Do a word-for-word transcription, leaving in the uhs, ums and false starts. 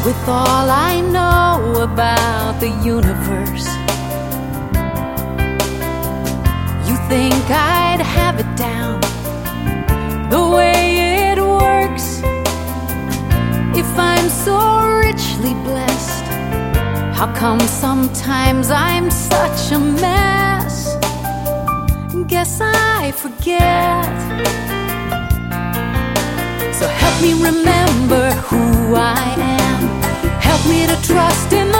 with all I know about the universe. You think I'd have it down the way it works? If I'm so richly blessed, how come sometimes I'm such a mess? Guess I forget. So help me remember who I am. Help me to trust in